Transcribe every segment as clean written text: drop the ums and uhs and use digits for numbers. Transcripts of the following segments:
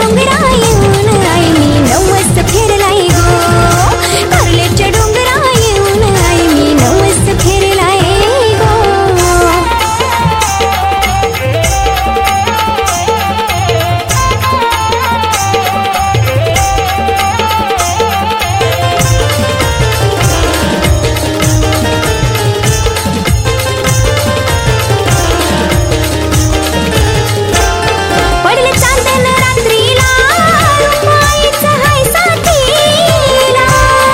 डोंगरा येऊन आई मी नवस फिरलाय गो कारल्याच्या डोंगरा येऊन आई मी नवस फिरलाय गो पडले चांदण रात्रीला रुपाईचा हाय साथीला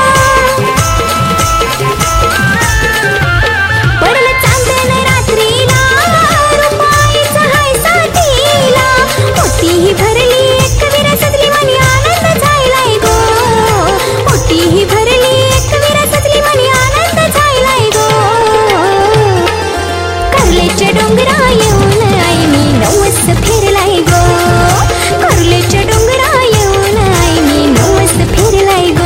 पडले चांदण रात्रीला रुपाईचा हाय साथीला मोठीही भरली एकवीर सजली मनी आनंद झालाय गो मोठीही भरली एकवीर सजली मनी आनंद झालाय गो कारल्याच्या डोंगरा येऊन आई मी नवस फिरलाय गो कारल्याच्या डोंगरा येऊन आई मी नवस फिरलाय गो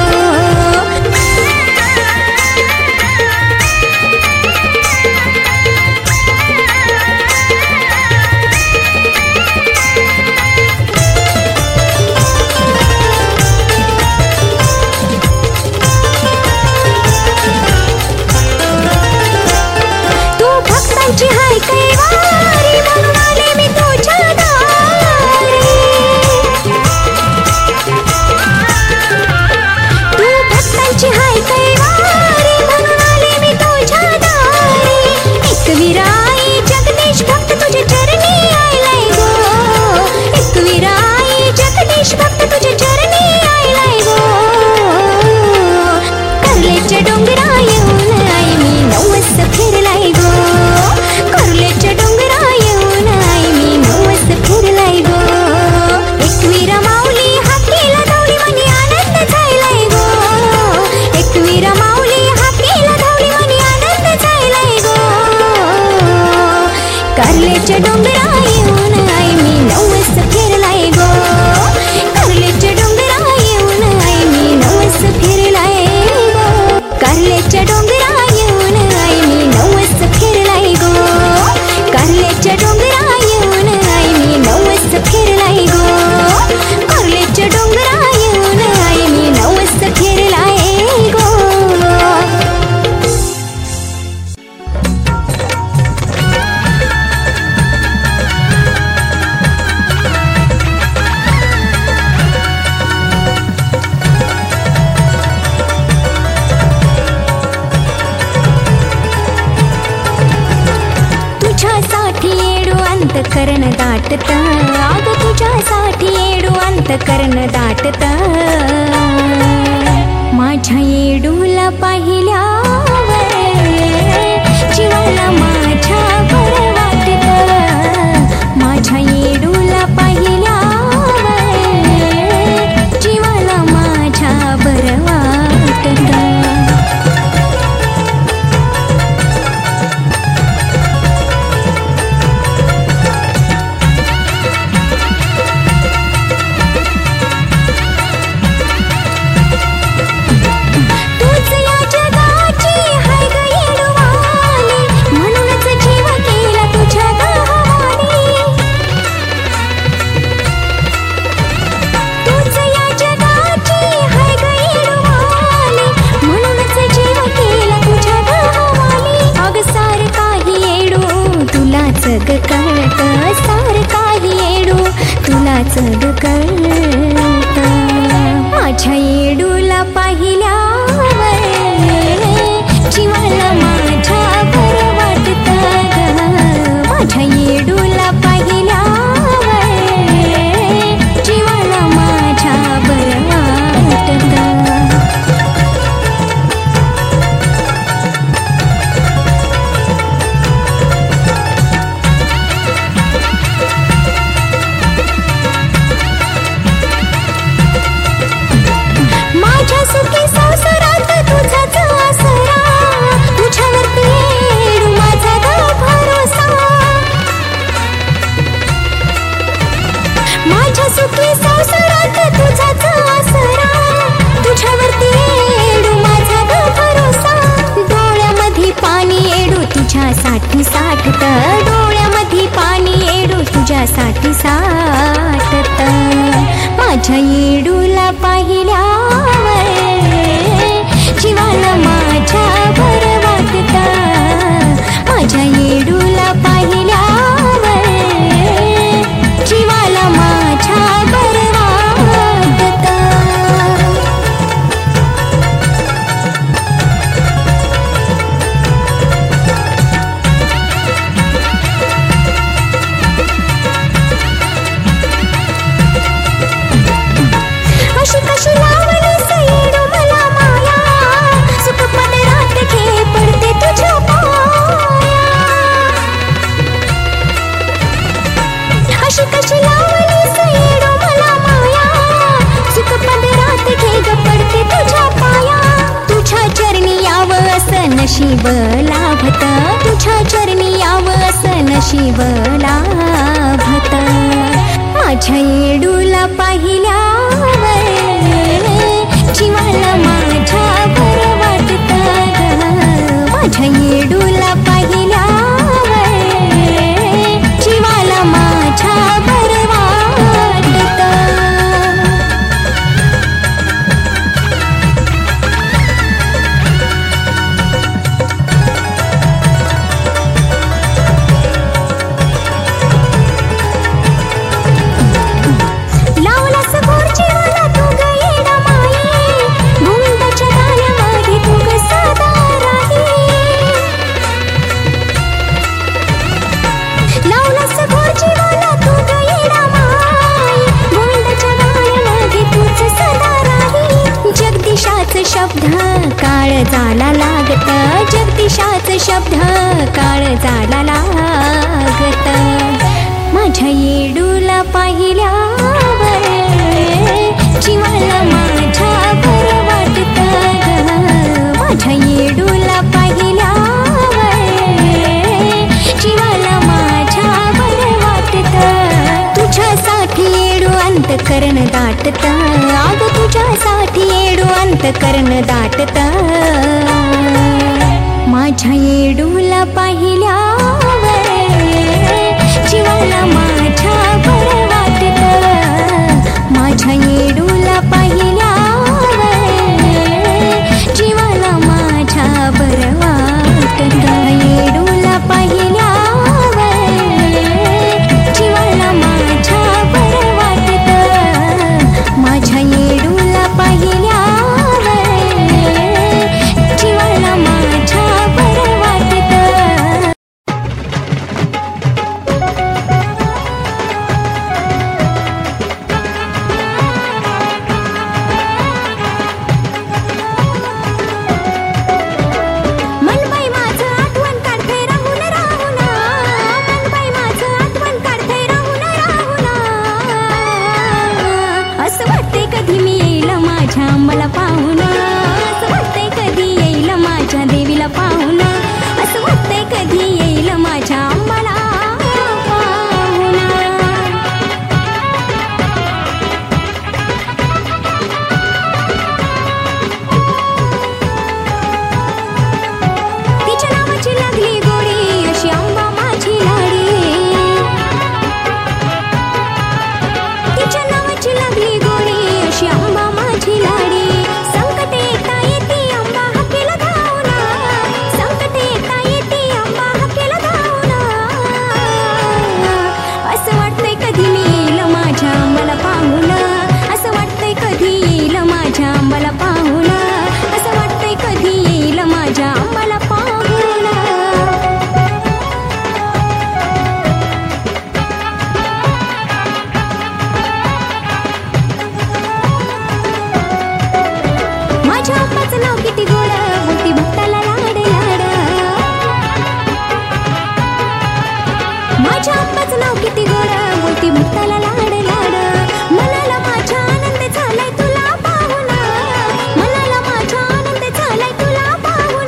तू भक्तांची हाय कैवारी म्हणून आले मी तुझ्या दारी तू भक्तांची हाय कैवारी म्हणून आले मी तुझ्या दारी एकवीराई जगदीश भक्त तुझे चरणी आयलाय गो एकवीराई जगदीश भक्त तुझे चरणी आयलाय गो कारल्याच्या डोंगरा येऊन आई मी नवस फिरलाय गो कारल्याच्या डोंगरा येऊन आई मी नवस फिरलाय गो एकवीरा माऊली हाकेला धावली मनी आनंद झालाय गो एकवीरा माऊली हाकेला धावली मनी आनंद झालाय गो कारल्याच्या डोंगरा येऊन आई मी नवस फिरलाय गो कारल्याच्या डोंगरा येऊन आई मी नवस फिरलाय गो कारल्याच्या डोंगरा येऊन आई मी नवस फिरलाय गो कारल्याच्या डोंगरा येऊन आई मी नवस फिरलाय गो कारल्याच्या डोंगरा येऊन आई मी नवस फिरलाय गो तुझ्यासाठी येडू अंतकरण दाटत आग तुझ्यासाठी येडू अंतकरण दाटत माझ्या येडूला पाहिल्यावर जीवाला माझ्या बरं वाटत माझ्या येडूला पाहिल्यावर जीवाला माझ्या बरं वाटत तूच या जगाची हाय ग येडूवाली म्हणूनच जीव केला तुझ्या हवाली तूच या जगाची हाय ग येडूवाली म्हणूनच जीव केला तुझ्या हवाली अग सार काही येडू तुलाच ग कळत सार काही येडू तुलाच ग कळत माझ्या येडूला पाहिल्यावर जीवाला माझ्या बरं वाटत ग माझ्या येडूला पाहिल्यावर जीवाला माझ्या बरं वाटत माझ्या सुखी संसारात तुझाच आसरा तुझ्यावरती येडू माझा ग भरोसा माझ्या येडूला पाहिल्यावर जीवाला माझ्या भर वाटता, माझ्या येडूला पाहिल्यावर जीवाला माझ्या भर वाटता. अशी कशी लावलीस येडू मला माया, सुख पदरात घे पडते तुझ्या पाया. अशी कशी लावलीस येडू मला माया, सुख पदरात घे ग पडते तुझ्या पाया. तुझ्या चरणी यावं असं नशीब लाभत, तुझ्या चरणी यावं असं नशीब लाभत. माझ्या येडूला पाहिल्यावर जीवाला माझ्या भर वाटता ग, माझ्या येडूला पाहिल्यावर जीवाला माझ्या भर वाटता. लावलास गोड जीवाला तू ग येडा माई, गोविंदाच्या गाण्यामध्ये तू ग सदा राही. लावलास गोड जीवाला तू ग येडा माई, गोविंदाच्या गाण्यामध्ये तूच सदा राही. जगदीशाच शब्द काळ झाला लागत, जगदीशाच शब्द काळ झाला लागत. माझ्या येडूला पाहिल्यावर जीवाला माझ्या भर वाटता ग, माझ्या येडूला पाहिल्यावर जीवाला माझ्या भर वाटता. तुझ्यासाठी येडू अंतकरण दाटता, अग तुझ्यासाठी येडू अंतकरण दाटता. माझ्या येडूला पाहिल्यावर जीवाला माझ्या भर वाटता, माझ्या येडूला पाहिल्यावर जीवाला माझ्या भर वाटता. येडूला पाहिल्यावर जीवाला माझ्या भर वाटता, माझ्या येडूला पाहिल्यावर जीवाला माझ्या भर वाटता. मनबाई माझं आठवण काढते राहून राहून, मनबाई माझं आठवण काढते राहून राहून. असं वाटते कधी मी येईल माझ्या अंबाला पाहून, असं वाटते कधी येईल माझ्या देवीला पाहून, असं वाटते कधी येईल माझ्या अंबाला पाहून. तिच्या नावाची लागली गोडी अशी अंबा माझी लाडी, तिच्या नावाची लागली गोडी अशी अंबा माझी लाडी. संकट येता येती अंबा हाकेला धावून, संकट येता येती अंबा हाकेला धावून. असं वाटतंय कधी मी येईल माझ्या अंबाला पाहून, असं वाटतंय कधी येईल माझ्या अंबाला पाहून, असं वाटतंय कधी येईल माझ्या अंबाला पाहून. माझ्या अंबाचं नाव किती गोड, बोलती भक्ताला लाड लाड. माझ्या अंबाचं नाव किती गोड, बोलती भक्ताला लाड लाड. मनाला माझ्या आनंद झालाय तुला पाहून, मनाला माझ्या आनंद झालाय तुला पाहून.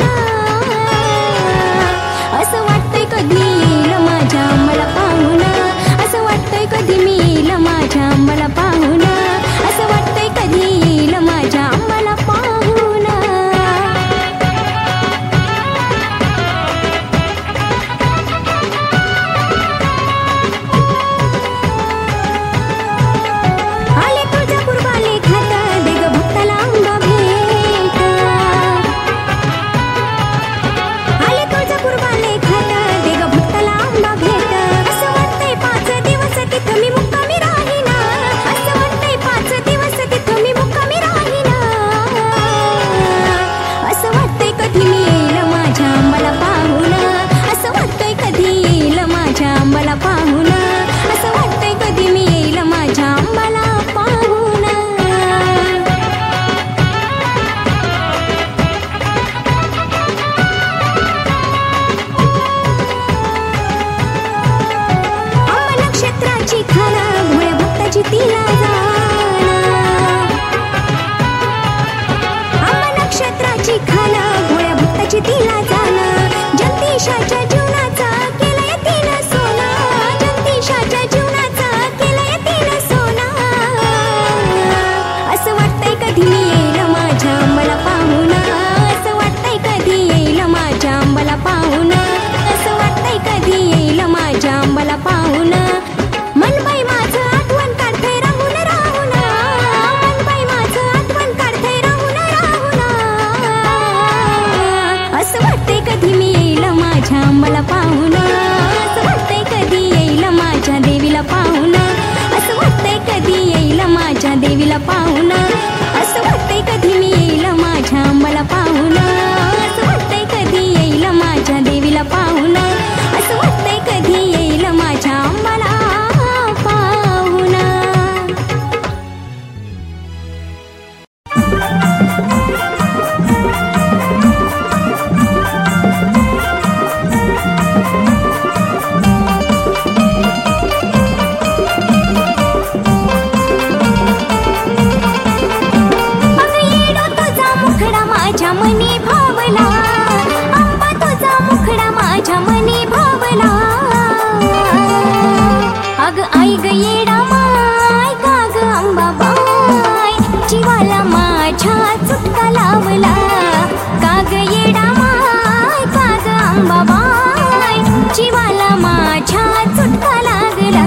असं वाटतंय कधी येईल माझ्या अंबाला पाहून, असं वाटतंय कधी मी येईल माझ्या अंबाला पाहून, असं वाटतंय कधी येईल माझ्या अंबाला पाहून. माझ्या देवीला पाहून, असं वाटतंय कधी मी येईल माझ्या अंबाला पाहून, असं वाटतंय कधी येईल माझ्या देवीला पाहून, असं वाटतंय कधी येईल माझ्या अंबाला पाहून. माझ्या मनी भावला, अंबा तुझा मुखडा माझ्या मनी भावला. अग आई ग येडा माय का ग अंबाबाई, जीवाला माझ्या चुटका लावला. का ग येडा माय का ग अंबाबाई, जीवाला माझ्या चुटका लागला.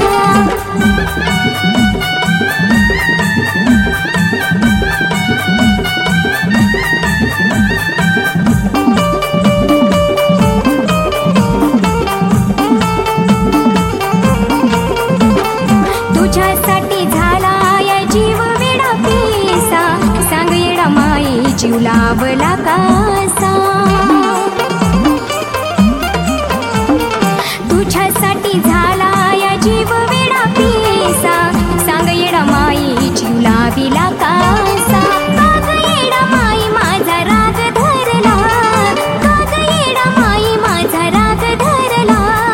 तुझ्यासाठी झाला या जीव वेडा पिसा, सांग येडा माई जीव लावला कसा. तुझ्यासाठी झाला या जीव वेडा पिसा, सांग येडा माई जीव लाविला कसा. काग येडा माई माझा राग धरला, काग येडा माई माझा राग धरला.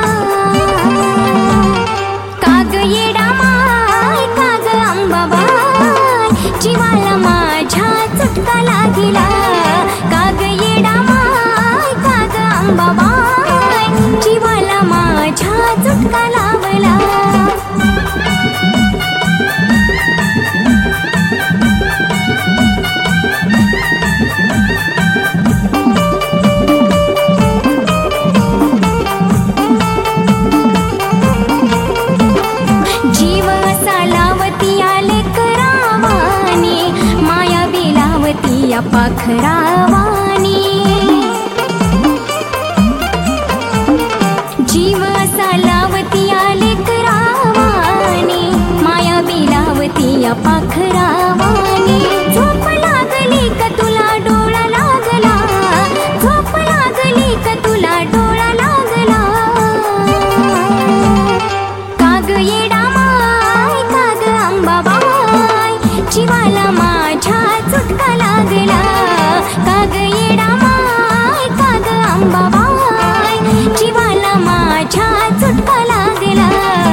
काग येडा माय काग अंबाबाई, जीवाला माझ्या चुटका लागिला. काग येडा माय काग अंबाबाई, जीवाला माझ्या चुटका लावला. जीव असा लावती आले करावानी, माया बिलावती या पाखरावानी. जीव असा लावती आले करावानी, माया बिलावती या पाखरावानी. झोप लागली का तुला डोळा लागला, झोप लागली का तुला डोळा लागला. काग येडा माय काग अंबाबाई, जीवाला माझ्या चुटका लागला. काग येडा माय काग अंबाबाई, जीवाला माझ्या चुटका लागला.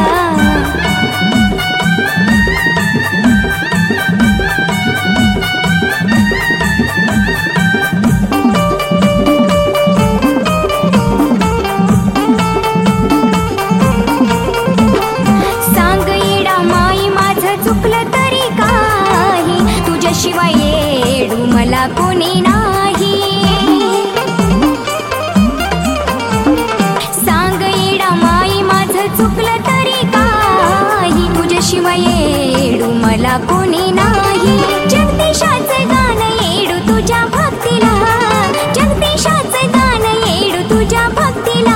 सांग येडा माई माझं चुकलं तरी काही, तुझ्याशिवाय येडू मला कोणी नाही. सांग येडा माई माझं चुकलं तरी काही, तुझ्याशिवाय येडू मला कोणी नाही. जगदीशाचं गाणं येडू तुझ्या भक्तीला, जगदीशाचं गाणं येडू तुझ्या भक्तीला.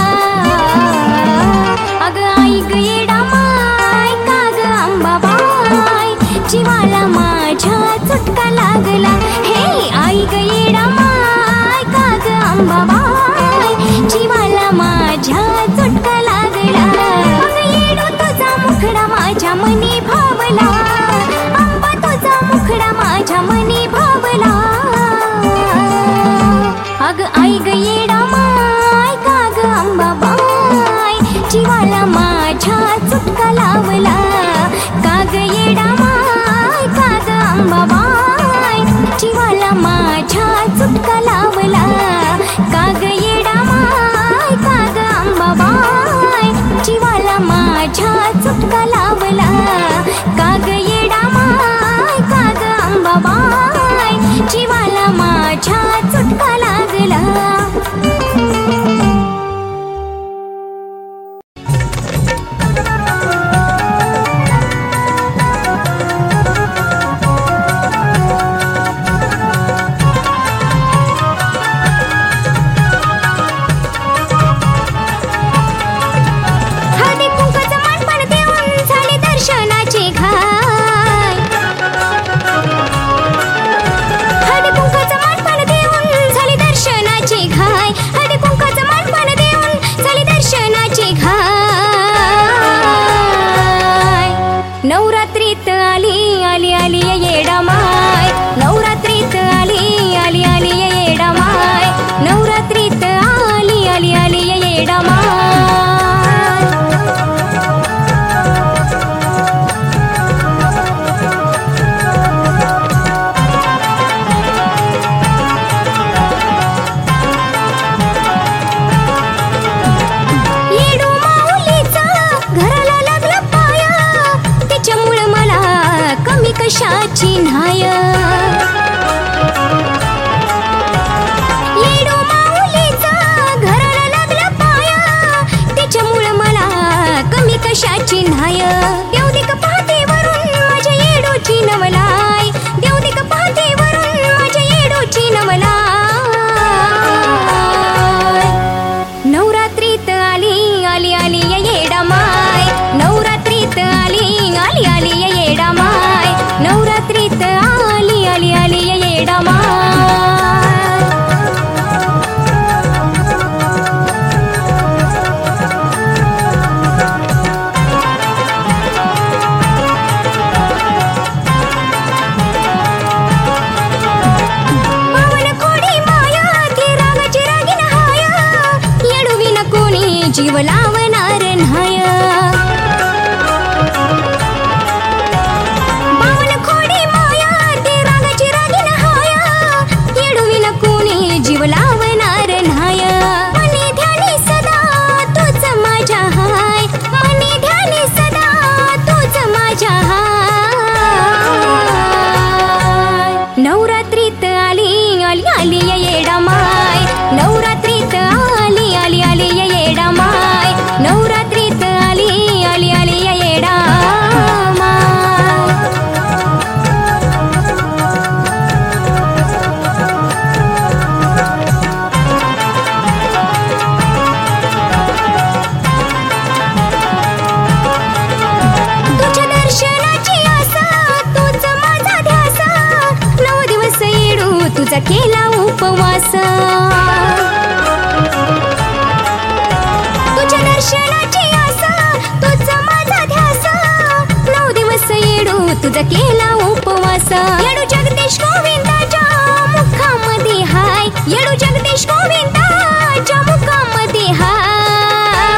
अग आई ग येडा माय काग अंबाबाई, जीवाला माझ्या चुटका लागला. हे आई ग येडा माय काग अंबाबाई, जीवाला माझ्या चुटका लागला. अग येडू तुझा मुखडा माझ्या मनी भावला, अंबा तुझा मुखडा माझ्या मनी भावला. अग आई ग येडा माय काग अंबाबाई, जीवाला माझ्या चुटका लावला. काग येडा माय काग अंबाबाई, जीवाला माझ्या चुटका लावला. काग येडा माय काग अंबाबाई, जीवाला माझ्या चुटका लावला. काग येडा माय काग अंबाबाई, जीवाला माझ्या चुटका लागला. हळदी कुंकाचं मानपान देऊन येडूची न्हाय देवदिक पाहते वरून माझ्या येडूची नवलाय देवदिक पाहते वरून माझ्या येडूची नवलाय नवरात्रीत आली आली आली या येडा माय नवरात्रीत आली आली आली या येडा माय नवरात्रीत आली आली आली या येडा माय जीव लावणार न्हाय बावन खोडी माया ते रागाची रागीन हाय येडविन कोणी जीव लावणार न्हाय मनी ध्यानी सदा तूच माझ्या हाय मनी ध्यानी सदा तूच माझ्या हाय नवरात्रीत आली आली आली या येडा माय नवरात्रीत आली आली आली या येडा माय नवरात्रीत आली आली आली या येडा माय तुझ्या दर्शनाची आसा तूच माझा ध्यास 9 दिवस येडू तुझा केला उपवास दर्शनाची आसा तूच माझा ध्यास 9 दिवस येडू तुझा केला उपवास येडू जगदीश गोविंदाच्या मुखामध्ये हाय येडू जगदीश गोविंदाच्या मुखामध्ये हाय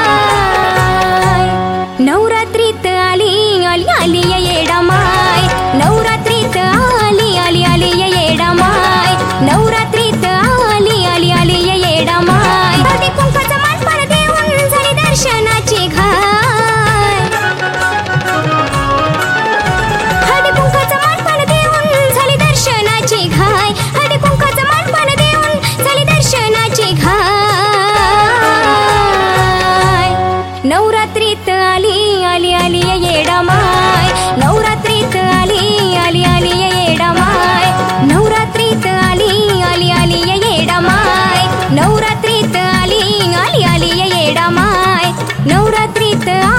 नवरात्रीत आली आली आली या येडा माय नवरात्रीत आली आली आली या येडा माय नवरात्रीत आली आली आली या येडा माय हळदी कुंकाचा मानपान देऊन झाली दर्शनाची घाय हळदी कुंकाचा मानपान देऊन झाली दर्शनाची घाय हळदी कुंकाचा मानपान देऊन झाली दर्शनाची घाय नवरात्रीत आली आली आली या येडा माय नवरात्रीत आली आली आली या येडा माय नवरात्रीत आली आली आली या येडा माय नवरात्रीत आली आली आली या येडा माय नवरात्रीत